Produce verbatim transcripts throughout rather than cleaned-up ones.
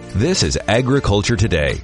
This is Agriculture Today.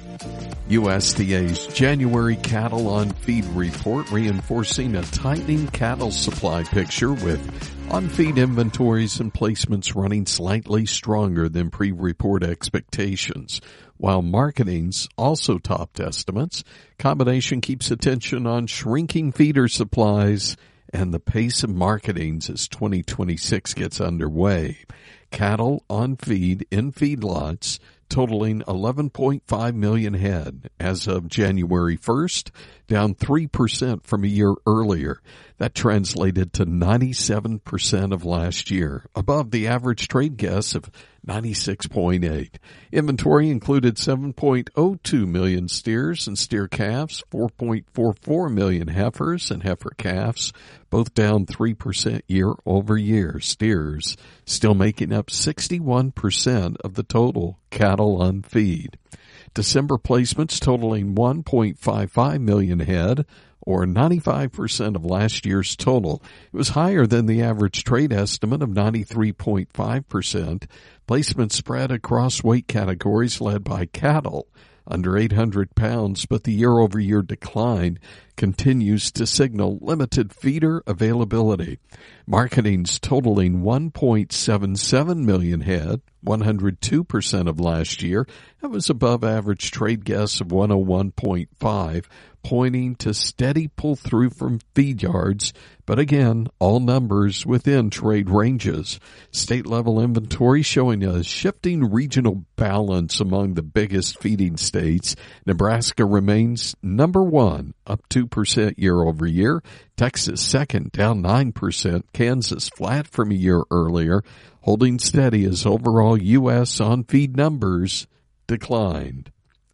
U S D A's January cattle on feed report reinforcing a tightening cattle supply picture with on-feed inventories and placements running slightly stronger than pre-report expectations. While marketing's also topped estimates, combination keeps attention on shrinking feeder supplies and the pace of marketings as twenty twenty-six gets underway. Cattle on feed in feedlots totaling eleven point five million head as of January first, down three percent from a year earlier. That translated to ninety-seven percent of last year, above the average trade guess of ninety-six point eight. Inventory included seven point oh two million steers and steer calves, four point four four million heifers and heifer calves, both down three percent year over year. Steers still making up sixty-one percent of the total cattle on feed. December placements totaling one point five five million head, or ninety-five percent of last year's total. It was higher than the average trade estimate of ninety-three point five percent. Placements spread across weight categories led by cattle under eight hundred pounds, but the year-over-year decline continues to signal limited feeder availability. Marketing's totaling one point seven seven million head, one hundred two percent of last year. That was above average trade guess of one oh one point five, pointing to steady pull-through from feed yards, but again, all numbers within trade ranges. State-level inventory showing a shifting regional balance among the biggest feeding states. Nebraska remains number one, up two percent year over year. Texas second, down nine percent. Kansas flat from a year earlier, holding steady as overall U S on-feed numbers declined.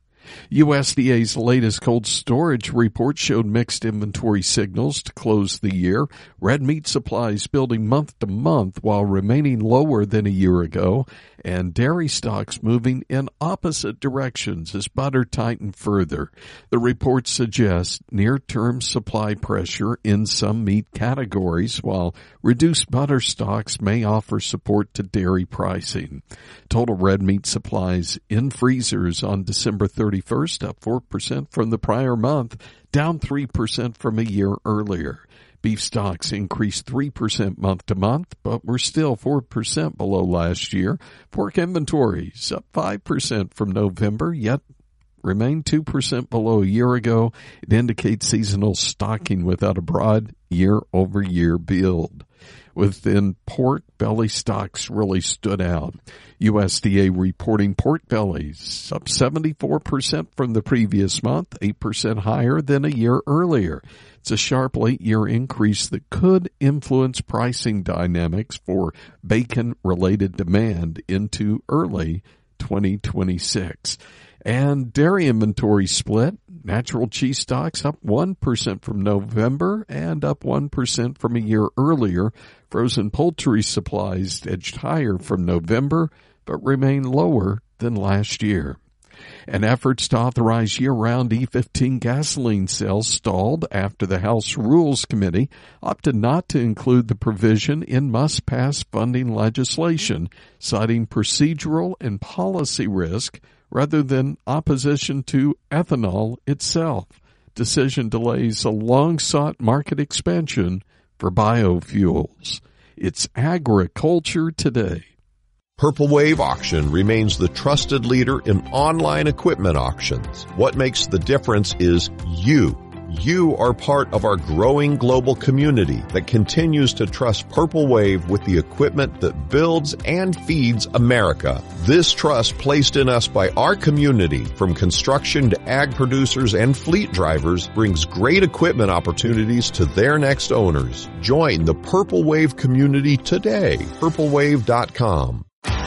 U S D A's latest cold storage report showed mixed inventory signals to close the year. Red meat supplies building month to month while remaining lower than a year ago, and dairy stocks moving in opposite directions as butter tightened further. The report suggests near-term supply pressure in some meat categories, while reduced butter stocks may offer support to dairy pricing. Total red meat supplies in freezers on December thirty-first, up four percent from the prior month, down three percent from a year earlier. Beef stocks increased three percent month to month, but were still four percent below last year. Pork inventories up five percent from November, yet remain two percent below a year ago. It indicates seasonal stocking without a broad year-over-year build. Within pork, belly stocks really stood out. U S D A reporting pork bellies up seventy-four percent from the previous month, eight percent higher than a year earlier. It's a sharp late-year increase that could influence pricing dynamics for bacon-related demand into early twenty twenty-six. And dairy inventory split. Natural cheese stocks up one percent from November and up one percent from a year earlier. Frozen poultry supplies edged higher from November, but remain lower than last year. And efforts to authorize year-round E fifteen gasoline sales stalled after the House Rules Committee opted not to include the provision in must-pass funding legislation, citing procedural and policy risk rather than opposition to ethanol itself. Decision delays a long-sought market expansion for biofuels. It's Agriculture Today. Purple Wave Auction remains the trusted leader in online equipment auctions. What makes the difference is you. You are part of our growing global community that continues to trust Purple Wave with the equipment that builds and feeds America. This trust placed in us by our community, from construction to ag producers and fleet drivers, brings great equipment opportunities to their next owners. Join the Purple Wave community today. purple wave dot com.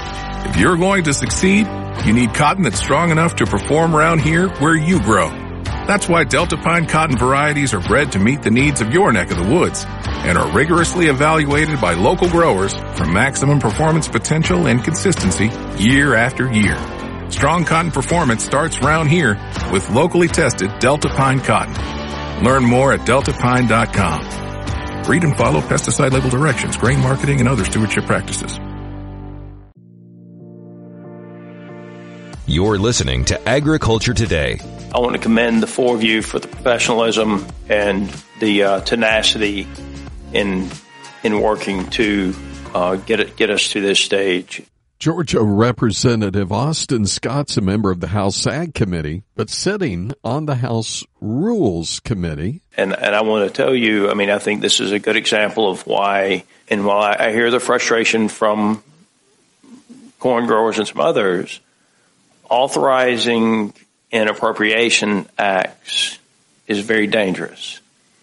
If you're going to succeed, you need cotton that's strong enough to perform around here where you grow. That's why Delta Pine cotton varieties are bred to meet the needs of your neck of the woods and are rigorously evaluated by local growers for maximum performance potential and consistency year after year. Strong cotton performance starts round here with locally tested Delta Pine cotton. Learn more at delta pine dot com. Read and follow pesticide label directions, grain marketing, and other stewardship practices. You're listening to Agriculture Today. I want to commend the four of you for the professionalism and the uh, tenacity in in working to uh, get it, get us to this stage. Georgia Representative Austin Scott's a member of the House Ag Committee, but sitting on the House Rules Committee. And and I want to tell you, I mean, I think this is a good example of why, and while I, I hear the frustration from corn growers and some others, authorizing and appropriation acts is very dangerous.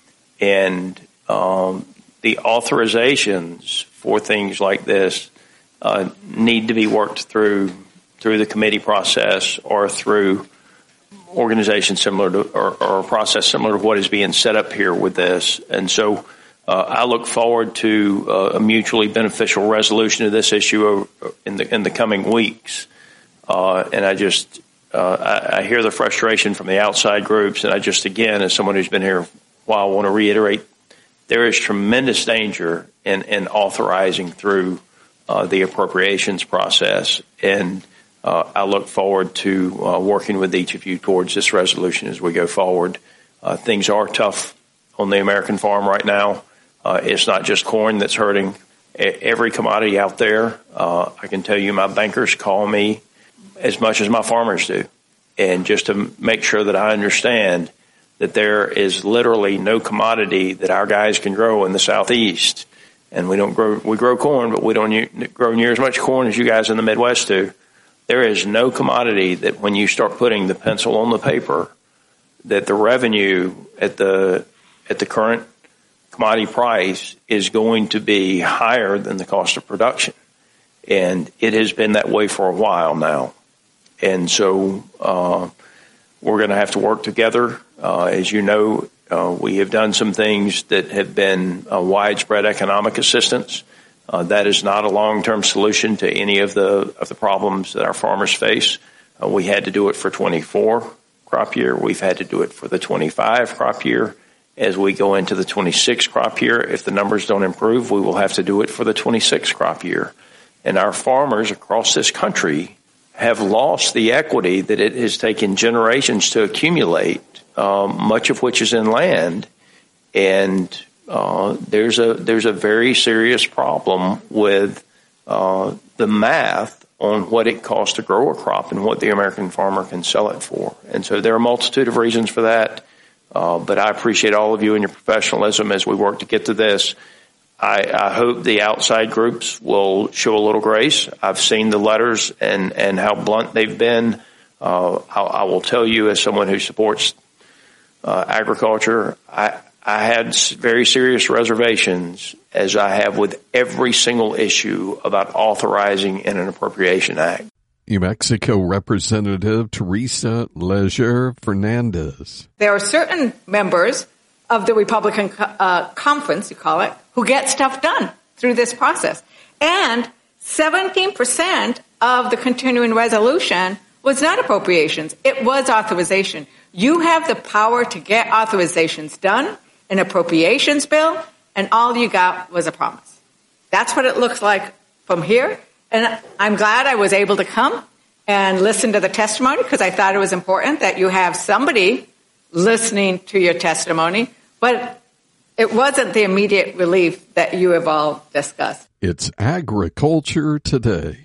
And um, the authorizations for things like this uh, need to be worked through through the committee process or through organizations similar to, or, or a process similar to what is being set up here with this. And so uh, I look forward to uh, a mutually beneficial resolution of this issue in the in the coming weeks. Uh, and I just, uh, I, I hear the frustration from the outside groups. And I just, again, as someone who's been here a while, I want to reiterate, there is tremendous danger in, in authorizing through uh, the appropriations process. And uh, I look forward to uh, working with each of you towards this resolution as we go forward. Uh, things are tough on the American farm right now. Uh, it's not just corn that's hurting. Every commodity out there, uh, I can tell you my bankers call me as much as my farmers do. And just to make sure that I understand that there is literally no commodity that our guys can grow in the Southeast. And we don't grow, we grow corn, but we don't grow near as much corn as you guys in the Midwest do. There is no commodity that when you start putting the pencil on the paper, that the revenue at the, at the current commodity price is going to be higher than the cost of production. And it has been that way for a while now. And so uh, we're going to have to work together. Uh, as you know, uh, we have done some things that have been uh, widespread economic assistance. Uh, that is not a long-term solution to any of the of the problems that our farmers face. Uh, we had to do it for twenty-four crop year. We've had to do it for the twenty-five crop year. As we go into the twenty-six crop year, if the numbers don't improve, we will have to do it for the twenty-six crop year. And our farmers across this country have lost the equity that it has taken generations to accumulate, um, much of which is in land. And uh, there's a there's a very serious problem with uh, the math on what it costs to grow a crop and what the American farmer can sell it for. And so there are a multitude of reasons for that. Uh, but I appreciate all of you and your professionalism as we work to get to this. I, I hope the outside groups will show a little grace. I've seen the letters and, and how blunt they've been. Uh, I, I will tell you, as someone who supports uh, agriculture, I, I had very serious reservations, as I have with every single issue, about authorizing in an appropriation act. New Mexico Representative Teresa Leger Fernandez. There are certain members of the Republican uh, conference, you call it, who get stuff done through this process. And seventeen percent of the continuing resolution was not appropriations. It was authorization. You have the power to get authorizations done, an appropriations bill, and all you got was a promise. That's what it looks like from here. And I'm glad I was able to come and listen to the testimony, because I thought it was important that you have somebody listening to your testimony. But it wasn't the immediate relief that you have all discussed. It's Agriculture Today.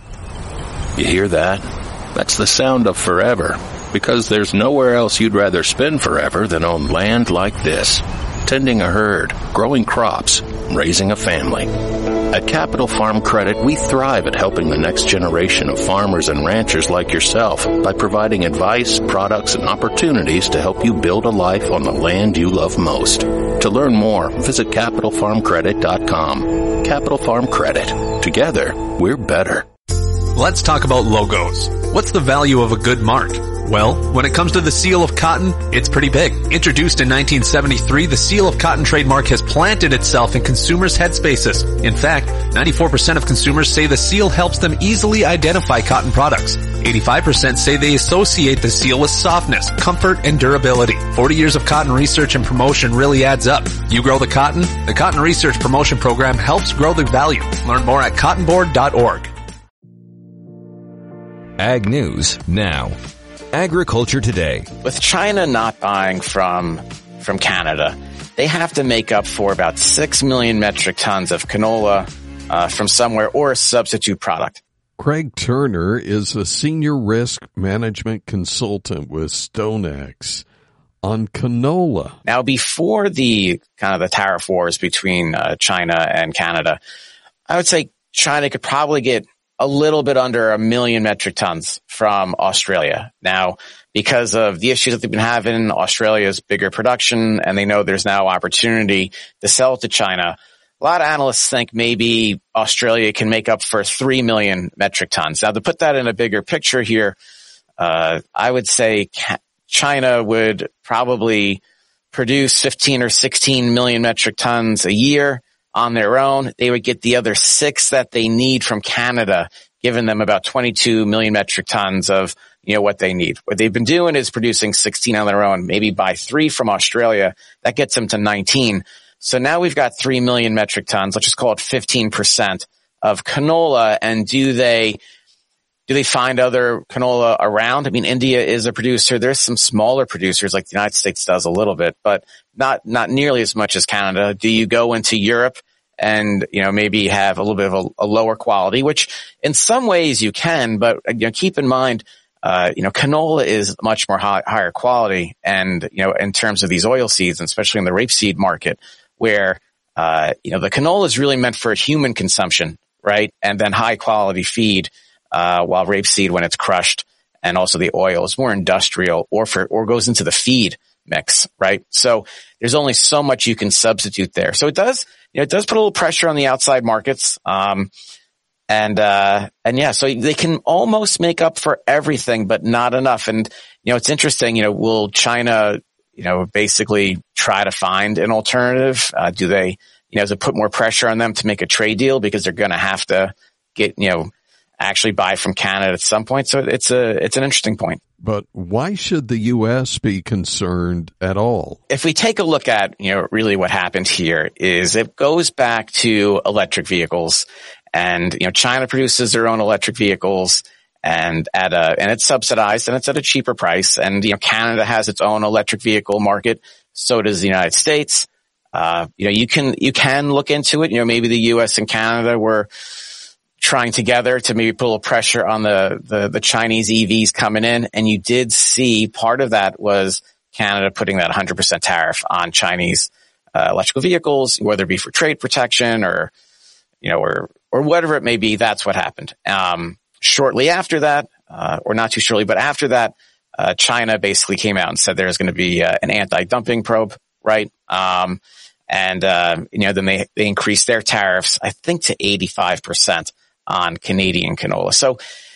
You hear that? That's the sound of forever, because there's nowhere else you'd rather spend forever than on land like this, tending a herd, growing crops, raising a family. At Capital Farm Credit, we thrive at helping the next generation of farmers and ranchers like yourself by providing advice, products, and opportunities to help you build a life on the land you love most. To learn more, visit capital farm credit dot com. Capital Farm Credit. Together, we're better. Let's talk about logos. What's the value of a good mark? Well, when it comes to the seal of cotton, it's pretty big. Introduced in nineteen seventy-three, the seal of cotton trademark has planted itself in consumers' headspaces. In fact, ninety-four percent of consumers say the seal helps them easily identify cotton products. eighty-five percent say they associate the seal with softness, comfort, and durability. forty years of cotton research and promotion really adds up. You grow the cotton? The Cotton Research Promotion Program helps grow the value. Learn more at cotton board dot org. Ag News now. Agriculture Today. With China not buying from from Canada, they have to make up for about six million metric tons of canola uh, from somewhere or a substitute product. Craig Turner is a senior risk management consultant with StoneX on canola. Now, before the kind of the tariff wars between uh, China and Canada, I would say China could probably get a little bit under a million metric tons from Australia. Now, because of the issues that they've been having, Australia's bigger production, and they know there's now opportunity to sell to China. A lot of analysts think maybe Australia can make up for three million metric tons. Now, to put that in a bigger picture here, uh, I would say China would probably produce fifteen or sixteen million metric tons a year on their own. They would get the other six that they need from Canada, giving them about twenty-two million metric tons of, you know, what they need. What they've been doing is producing sixteen on their own, maybe buy three from Australia. That gets them to nineteen. So now we've got three million metric tons. Let's just call it fifteen percent of canola. And do they, do they find other canola around? I mean, India is a producer. There's some smaller producers like the United States does a little bit, but not, not nearly as much as Canada. Do you go into Europe and, you know, maybe have a little bit of a, a lower quality, which in some ways you can, but, you know, keep in mind, uh, you know, canola is much more high, higher quality. And, you know, in terms of these oil seeds, and especially in the rapeseed market, where, uh, you know, the canola is really meant for human consumption, right? And then high quality feed, uh, while rapeseed, when it's crushed, and also the oil is more industrial or for, or goes into the feed mix, right? So there's only so much you can substitute there. So it does, you know, it does put a little pressure on the outside markets. Um, and, uh, and yeah, so they can almost make up for everything, but not enough. And, you know, it's interesting, you know, will China, you know, basically try to find an alternative? Uh, do they, you know, does it put more pressure on them to make a trade deal because they're going to have to get, you know, actually buy from Canada at some point? So it's a, it's an interesting point. But why should the U S be concerned at all? If we take a look at, you know, really what happened here is it goes back to electric vehicles, and, you know, China produces their own electric vehicles and at a, and it's subsidized and it's at a cheaper price. And, you know, Canada has its own electric vehicle market. So does the United States. Uh, you know, you can, you can look into it. You know, maybe the U S and Canada were trying together to maybe put a little pressure on the, the, the Chinese E Vs coming in. And you did see part of that was Canada putting that one hundred percent tariff on Chinese uh, electrical vehicles, whether it be for trade protection or, you know, or, or whatever it may be. That's what happened. Um, shortly after that, uh, or not too shortly, but after that, uh, China basically came out and said there's going to be uh, an anti-dumping probe, right? Um, and, uh, you know, then they, they increased their tariffs, I think, to eighty-five percent on Canadian canola. So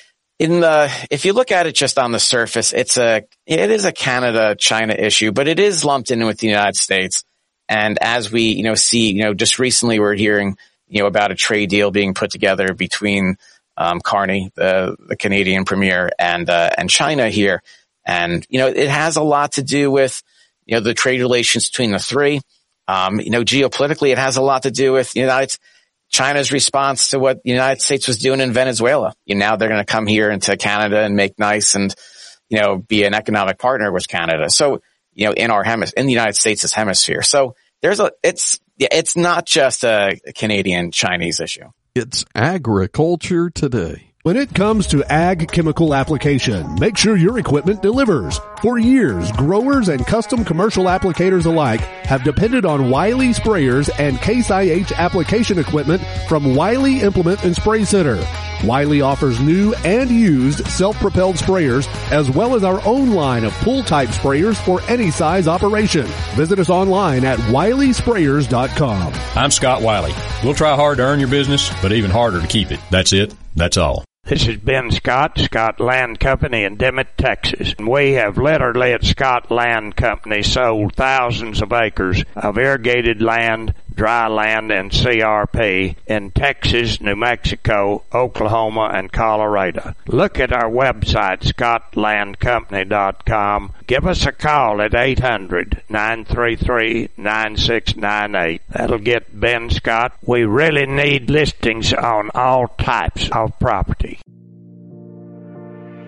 in the, if you look at it just on the surface, it's a, it is a Canada-China issue, but it is lumped in with the United States. And as we, you know, see, you know, just recently we're hearing, you know, about a trade deal being put together between, um, Carney, the, the Canadian premier, and, uh, and China here. And, you know, it has a lot to do with, you know, the trade relations between the three. Um, you know, geopolitically, it has a lot to do with the United States. China's response to what the United States was doing in Venezuela. You know, now they're going to come here into Canada and make nice and, you know, be an economic partner with Canada. So, you know, in our hemisphere, in the United States' hemisphere. So there's a, it's, it's not just a Canadian-Chinese issue. It's Agriculture Today. When it comes to ag chemical application, make sure your equipment delivers. For years, growers and custom commercial applicators alike have depended on Wiley sprayers and Case I H application equipment from Wiley Implement and Spray Center. Wiley offers new and used self-propelled sprayers, as well as our own line of pull-type sprayers for any size operation. Visit us online at wiley sprayers dot com. I'm Scott Wiley. We'll try hard to earn your business, but even harder to keep it. That's it. That's all. This is Ben Scott, Scott Land Company in Dimmitt, Texas. We have literally at Scott Land Company sold thousands of acres of irrigated land, dry land, and C R P in Texas, New Mexico, Oklahoma, and Colorado. Look at our website, scott land company dot com. Give us a call at eight hundred, nine three three, nine six nine eight. That'll get Ben Scott. We really need listings on all types of property.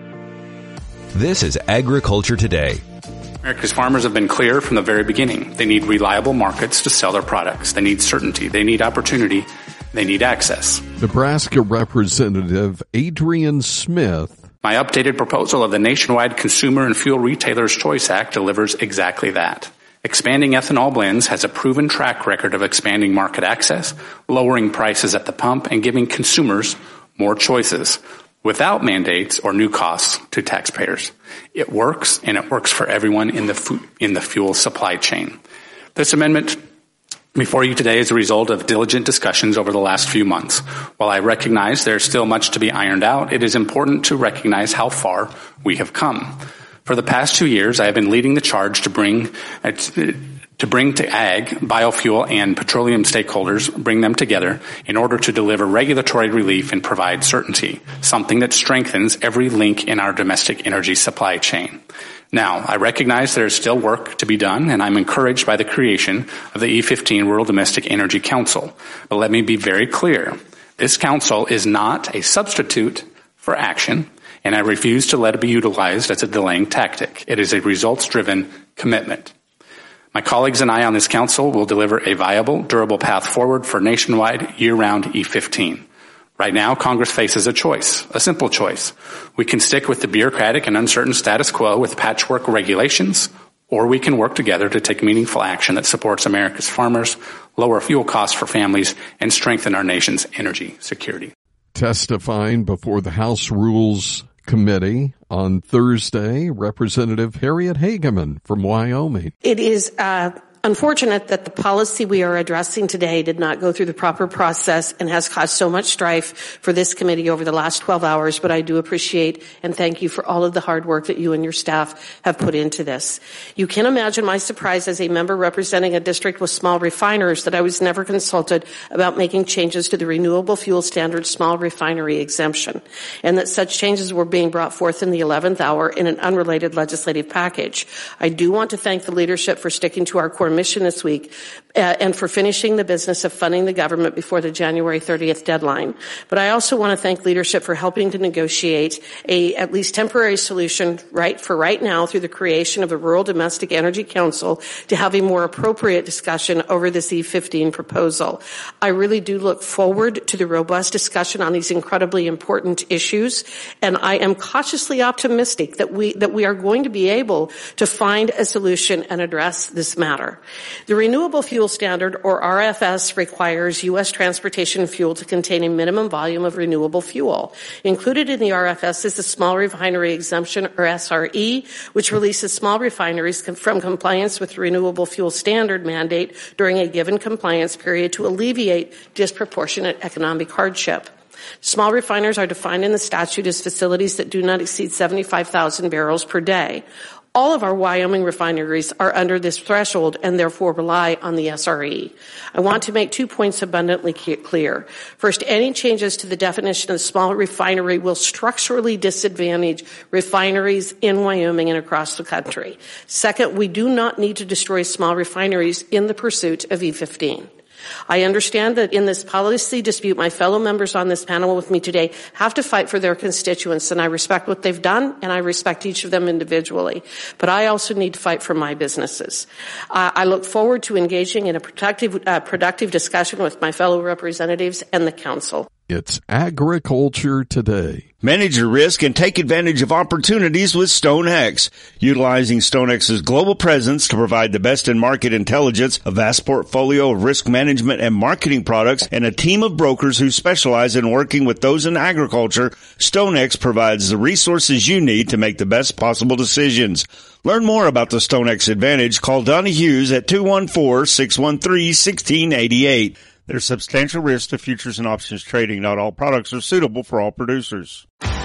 This is Agriculture Today. America's farmers have been clear from the very beginning. They need reliable markets to sell their products. They need certainty. They need opportunity. They need access. Nebraska Representative Adrian Smith. My updated proposal of the Nationwide Consumer and Fuel Retailers Choice Act delivers exactly that. Expanding ethanol blends has a proven track record of expanding market access, lowering prices at the pump, and giving consumers more choices without mandates or new costs to taxpayers. It works, and it works for everyone in the fu- in the fuel supply chain. This amendment before you today is a result of diligent discussions over the last few months. While I recognize there's still much to be ironed out, it is important to recognize how far we have come. For the past two years, I have been leading the charge to bring uh, to bring to ag, biofuel, and petroleum stakeholders, bring them together in order to deliver regulatory relief and provide certainty, something that strengthens every link in our domestic energy supply chain. Now, I recognize there is still work to be done, and I'm encouraged by the creation of the E fifteen Rural Domestic Energy Council. But let me be very clear. This council is not a substitute for action, and I refuse to let it be utilized as a delaying tactic. It is a results-driven commitment. My colleagues and I on this council will deliver a viable, durable path forward for nationwide, year-round E fifteen. Right now, Congress faces a choice, a simple choice. We can stick with the bureaucratic and uncertain status quo with patchwork regulations, or we can work together to take meaningful action that supports America's farmers, lower fuel costs for families, and strengthen our nation's energy security. Testifying before the House Rules Committee on Thursday, Representative Harriet Hageman from Wyoming. It is uh, unfortunate that the policy we are addressing today did not go through the proper process and has caused so much strife for this committee over the last twelve hours, but I do appreciate and thank you for all of the hard work that you and your staff have put into this. You can imagine my surprise as a member representing a district with small refiners that I was never consulted about making changes to the Renewable Fuel Standard small refinery exemption, and that such changes were being brought forth in the eleventh hour in an unrelated legislative package. I do want to thank the leadership for sticking to our core mission this week uh, and for finishing the business of funding the government before the January thirtieth deadline. But I also want to thank leadership for helping to negotiate a at least temporary solution right for right now through the creation of a Rural Domestic Energy Council to have a more appropriate discussion over this E fifteen proposal. I really do look forward to the robust discussion on these incredibly important issues, and I am cautiously optimistic that we that we are going to be able to find a solution and address this matter. The Renewable Fuel Standard, or R F S, requires U S transportation fuel to contain a minimum volume of renewable fuel. Included in the R F S is the Small Refinery Exemption, or S R E, which releases small refineries from compliance with the Renewable Fuel Standard mandate during a given compliance period to alleviate disproportionate economic hardship. Small refiners are defined in the statute as facilities that do not exceed seventy-five thousand barrels per day. All of our Wyoming refineries are under this threshold and therefore rely on the S R E. I want to make two points abundantly clear. First, any changes to the definition of small refinery will structurally disadvantage refineries in Wyoming and across the country. Second, we do not need to destroy small refineries in the pursuit of E fifteen. I understand that in this policy dispute, my fellow members on this panel with me today have to fight for their constituents, and I respect what they've done, and I respect each of them individually. But I also need to fight for my businesses. Uh, I look forward to engaging in a productive, uh, productive discussion with my fellow representatives and the Council. It's Agriculture Today. Manage your risk and take advantage of opportunities with StoneX. Utilizing StoneX's global presence to provide the best in market intelligence, a vast portfolio of risk management and marketing products, and a team of brokers who specialize in working with those in agriculture, StoneX provides the resources you need to make the best possible decisions. Learn more about the StoneX Advantage. Call Donnie Hughes at two one four, six one three, one six eight eight. There's substantial risk to futures and options trading. Not all products are suitable for all producers.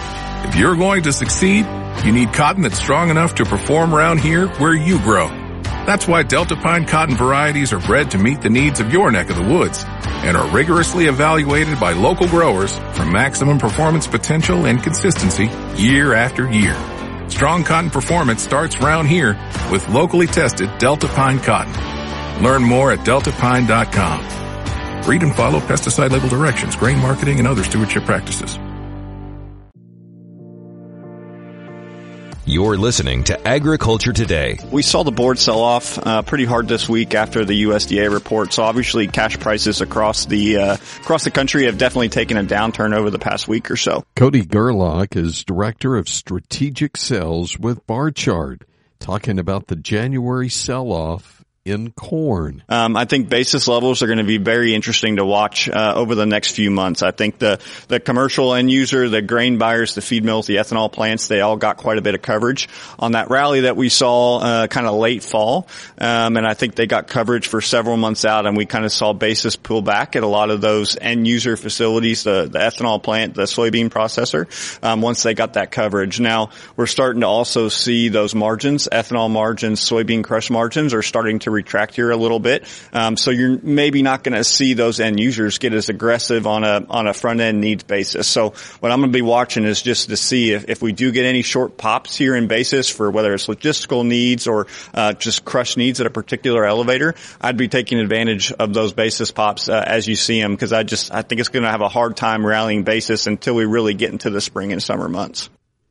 If you're going to succeed, you need cotton that's strong enough to perform around here where you grow. That's why Delta Pine cotton varieties are bred to meet the needs of your neck of the woods and are rigorously evaluated by local growers for maximum performance potential and consistency year after year. Strong cotton performance starts round here with locally tested Delta Pine cotton. Learn more at delta pine dot com. Read and follow pesticide label directions, grain marketing, and other stewardship practices. You're listening to Agriculture Today. We saw the board sell off uh, pretty hard this week after the U S D A report. So obviously cash prices across the uh, across the country have definitely taken a downturn over the past week or so. Cody Gerlach is Director of Strategic Sales with Barchart, talking about the January sell-off in corn. Um, I think basis levels are going to be very interesting to watch uh, over the next few months. I think the the commercial end user, the grain buyers, the feed mills, the ethanol plants, they all got quite a bit of coverage on that rally that we saw uh, kind of late fall. Um, and I think they got coverage for several months out, and we kind of saw basis pull back at a lot of those end user facilities, the, the ethanol plant, the soybean processor, um, once they got that coverage. Now, we're starting to also see those margins, ethanol margins, soybean crush margins are starting to retract here a little bit. Um, so you're maybe not going to see those end users get as aggressive on a, on a front end needs basis. So what I'm going to be watching is just to see if, if we do get any short pops here in basis for whether it's logistical needs or, uh, just crush needs at a particular elevator. I'd be taking advantage of those basis pops, uh, as you see them, because I just, I think it's going to have a hard time rallying basis until we really get into the spring and summer months.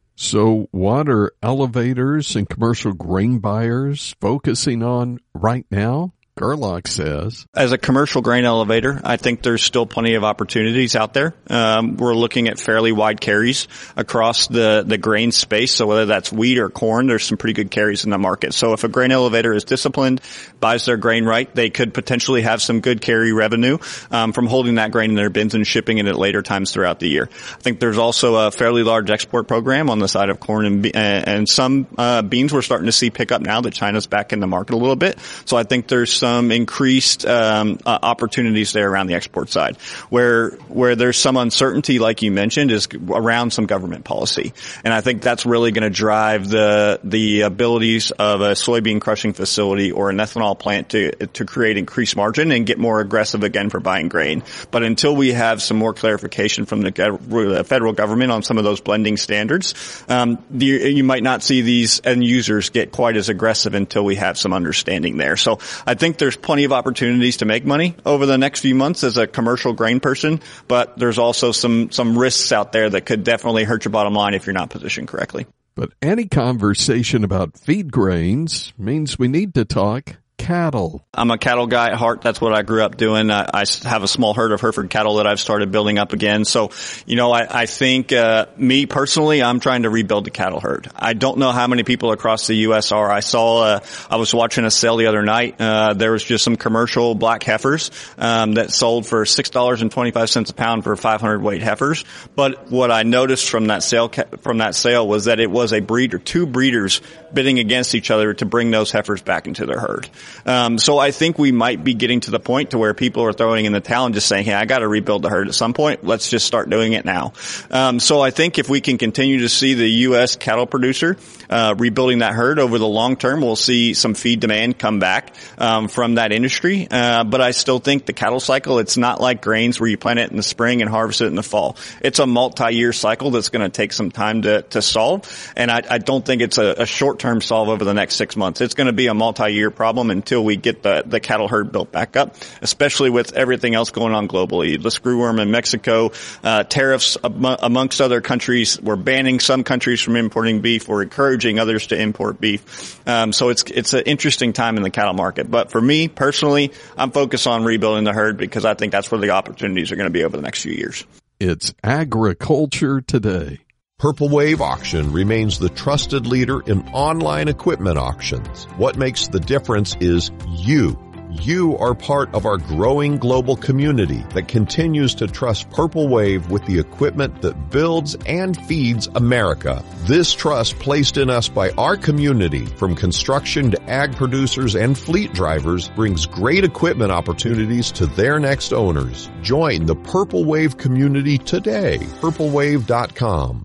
So what are elevators and commercial grain buyers focusing on right now? Gerlach says, as a commercial grain elevator, I think there's still plenty of opportunities out there. Um, we're looking at fairly wide carries across the, the grain space. So whether that's wheat or corn, there's some pretty good carries in the market. So if a grain elevator is disciplined, buys their grain right, they could potentially have some good carry revenue, um, from holding that grain in their bins and shipping it at later times throughout the year. I think there's also a fairly large export program on the side of corn and, be- and some, uh, beans we're starting to see pick up now that China's back in the market a little bit. So I think there's some increased um, uh, opportunities there around the export side. Where where there's some uncertainty, like you mentioned, is around some government policy. And I think that's really going to drive the the abilities of a soybean crushing facility or an ethanol plant to to create increased margin and get more aggressive again for buying grain. But until we have some more clarification from the, the federal government on some of those blending standards, um, the, you might not see these end users get quite as aggressive until we have some understanding there. So I think there's plenty of opportunities to make money over the next few months as a commercial grain person, but there's also some, some risks out there that could definitely hurt your bottom line if you're not positioned correctly. But any conversation about feed grains means we need to talk cattle. I'm a cattle guy at heart. That's what I grew up doing. I, I have a small herd of Hereford cattle that I've started building up again. So, you know, I, I think, uh, me personally, I'm trying to rebuild the cattle herd. I don't know how many people across the U S are. I saw, uh, I was watching a sale the other night. Uh, there was just some commercial black heifers, um, that sold for six dollars and twenty-five cents a pound for five hundred weight heifers. But what I noticed from that sale, from that sale was that it was a breeder, two breeders bidding against each other to bring those heifers back into their herd. Um, so I think we might be getting to the point to where people are throwing in the towel and just saying, hey, I got to rebuild the herd at some point. Let's just start doing it now. Um, so I think if we can continue to see the U S cattle producer, uh, rebuilding that herd over the long term, we'll see some feed demand come back, um, from that industry. Uh, but I still think the cattle cycle, it's not like grains where you plant it in the spring and harvest it in the fall. It's a multi-year cycle that's going to take some time to, to solve. And I, I don't think it's a, a short-term solve over the next six months. It's going to be a multi-year problem until we get the, the cattle herd built back up, especially with everything else going on globally. The screwworm in Mexico, uh, tariffs am- amongst other countries. We're banning some countries from importing beef. We're encouraging others to import beef. Um, so it's, it's an interesting time in the cattle market. But for me personally, I'm focused on rebuilding the herd because I think that's where the opportunities are going to be over the next few years. It's Agriculture Today. Purple Wave Auction remains the trusted leader in online equipment auctions. What makes the difference is you. You are part of our growing global community that continues to trust Purple Wave with the equipment that builds and feeds America. This trust placed in us by our community, from construction to ag producers and fleet drivers, brings great equipment opportunities to their next owners. Join the Purple Wave community today. purple wave dot com.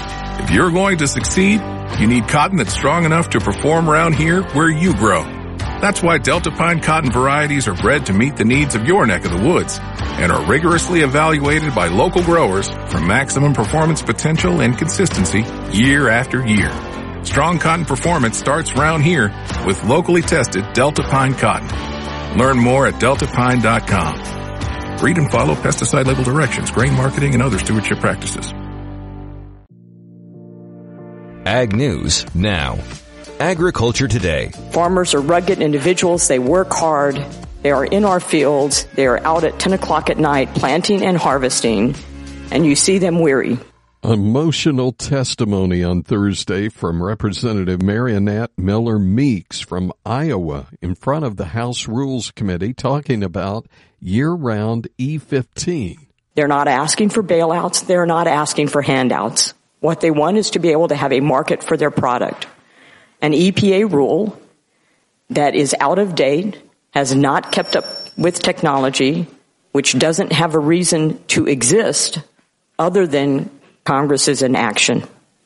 If you're going to succeed, you need cotton that's strong enough to perform around here where you grow. That's why Delta Pine cotton varieties are bred to meet the needs of your neck of the woods and are rigorously evaluated by local growers for maximum performance potential and consistency year after year. Strong cotton performance starts round here with locally tested Delta Pine cotton. Learn more at delta pine dot com. Read and follow pesticide label directions, grain marketing, and other stewardship practices. Ag News now. Agriculture Today. Farmers are rugged individuals. They work hard. They are in our fields. They are out at ten o'clock at night planting and harvesting, and you see them weary. Emotional testimony on Thursday from Representative Marionette Miller Meeks from Iowa in front of the House Rules Committee talking about year-round E fifteen. They're not asking for bailouts. They're not asking for handouts. What they want is to be able to have a market for their product. An E P A rule that is out of date, has not kept up with technology, which doesn't have a reason to exist other than Congress's inaction.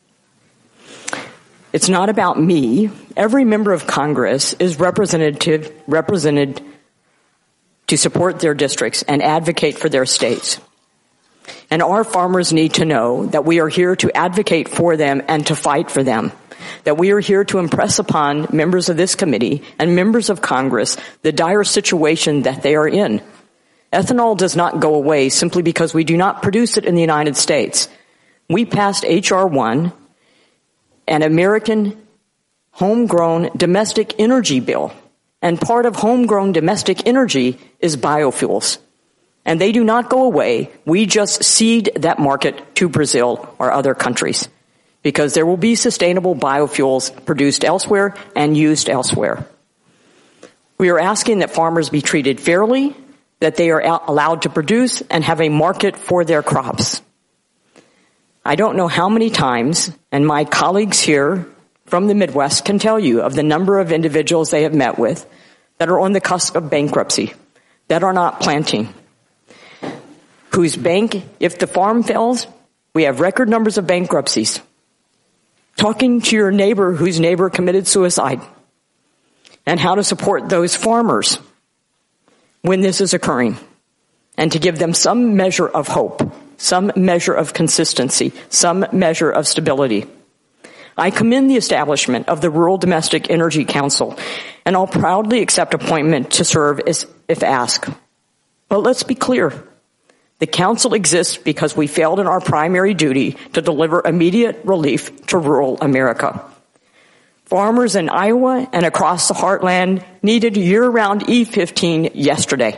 It's not about me. Every member of Congress is representative, represented to support their districts and advocate for their states. And our farmers need to know that we are here to advocate for them and to fight for them. That we are here to impress upon members of this committee and members of Congress the dire situation that they are in. Ethanol does not go away simply because we do not produce it in the United States. We passed H R one, an American homegrown domestic energy bill, and part of homegrown domestic energy is biofuels. And they do not go away. We just cede that market to Brazil or other countries, because there will be sustainable biofuels produced elsewhere and used elsewhere. We are asking that farmers be treated fairly, that they are allowed to produce and have a market for their crops. I don't know how many times, and my colleagues here from the Midwest can tell you of the number of individuals they have met with that are on the cusp of bankruptcy, that are not planting, whose bank, if the farm fails, we have record numbers of bankruptcies. Talking to your neighbor whose neighbor committed suicide, and how to support those farmers when this is occurring, and to give them some measure of hope, some measure of consistency, some measure of stability. I commend the establishment of the Rural Domestic Energy Council, and I'll proudly accept appointment to serve as, if asked. But let's be clear. The council exists because we failed in our primary duty to deliver immediate relief to rural America. Farmers in Iowa and across the heartland needed year-round E fifteen yesterday.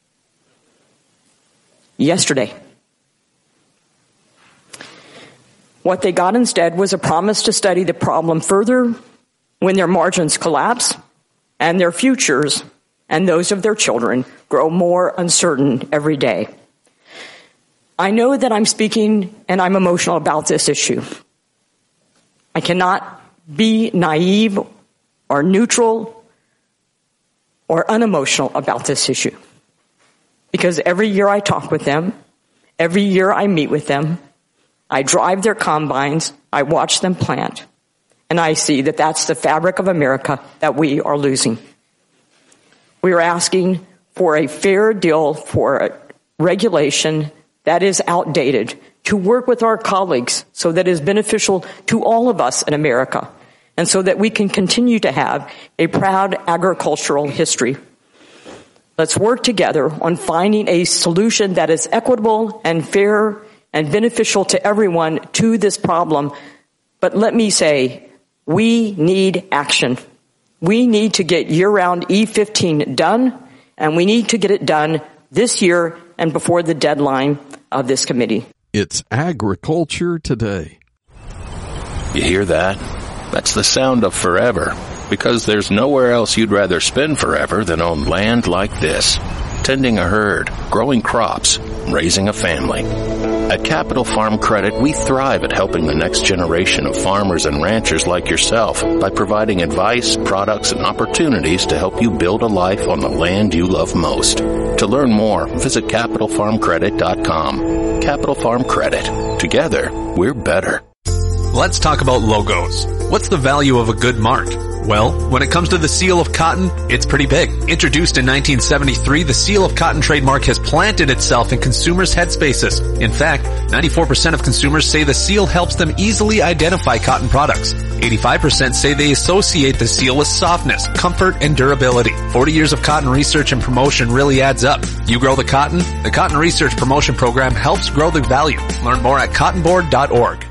Yesterday. What they got instead was a promise to study the problem further when their margins collapse and their futures and those of their children grow more uncertain every day. I know that I'm speaking and I'm emotional about this issue. I cannot be naive or neutral or unemotional about this issue, because every year I talk with them, every year I meet with them, I drive their combines, I watch them plant, and I see that that's the fabric of America that we are losing. We are asking for a fair deal for regulation that is outdated, to work with our colleagues so that it is beneficial to all of us in America, and so that we can continue to have a proud agricultural history. Let's work together on finding a solution that is equitable and fair and beneficial to everyone to this problem. But let me say, we need action. We need to get year-round E fifteen done, and we need to get it done this year and before the deadline of this committee. It's Agriculture Today. You hear that? That's the sound of forever, because there's nowhere else you'd rather spend forever than on land like this, tending a herd, growing crops, raising a family. At Capital Farm Credit, we thrive at helping the next generation of farmers and ranchers like yourself by providing advice, products, and opportunities to help you build a life on the land you love most. To learn more, visit capital farm credit dot com. Capital Farm Credit. Together, we're better. Let's talk about logos. What's the value of a good mark? Well, when it comes to the seal of cotton, it's pretty big. Introduced in nineteen seventy-three, the seal of cotton trademark has planted itself in consumers' headspaces. In fact, ninety-four percent of consumers say the seal helps them easily identify cotton products. eighty-five percent say they associate the seal with softness, comfort, and durability. forty years of cotton research and promotion really adds up. You grow the cotton? The Cotton Research Promotion Program helps grow the value. Learn more at cotton board dot org.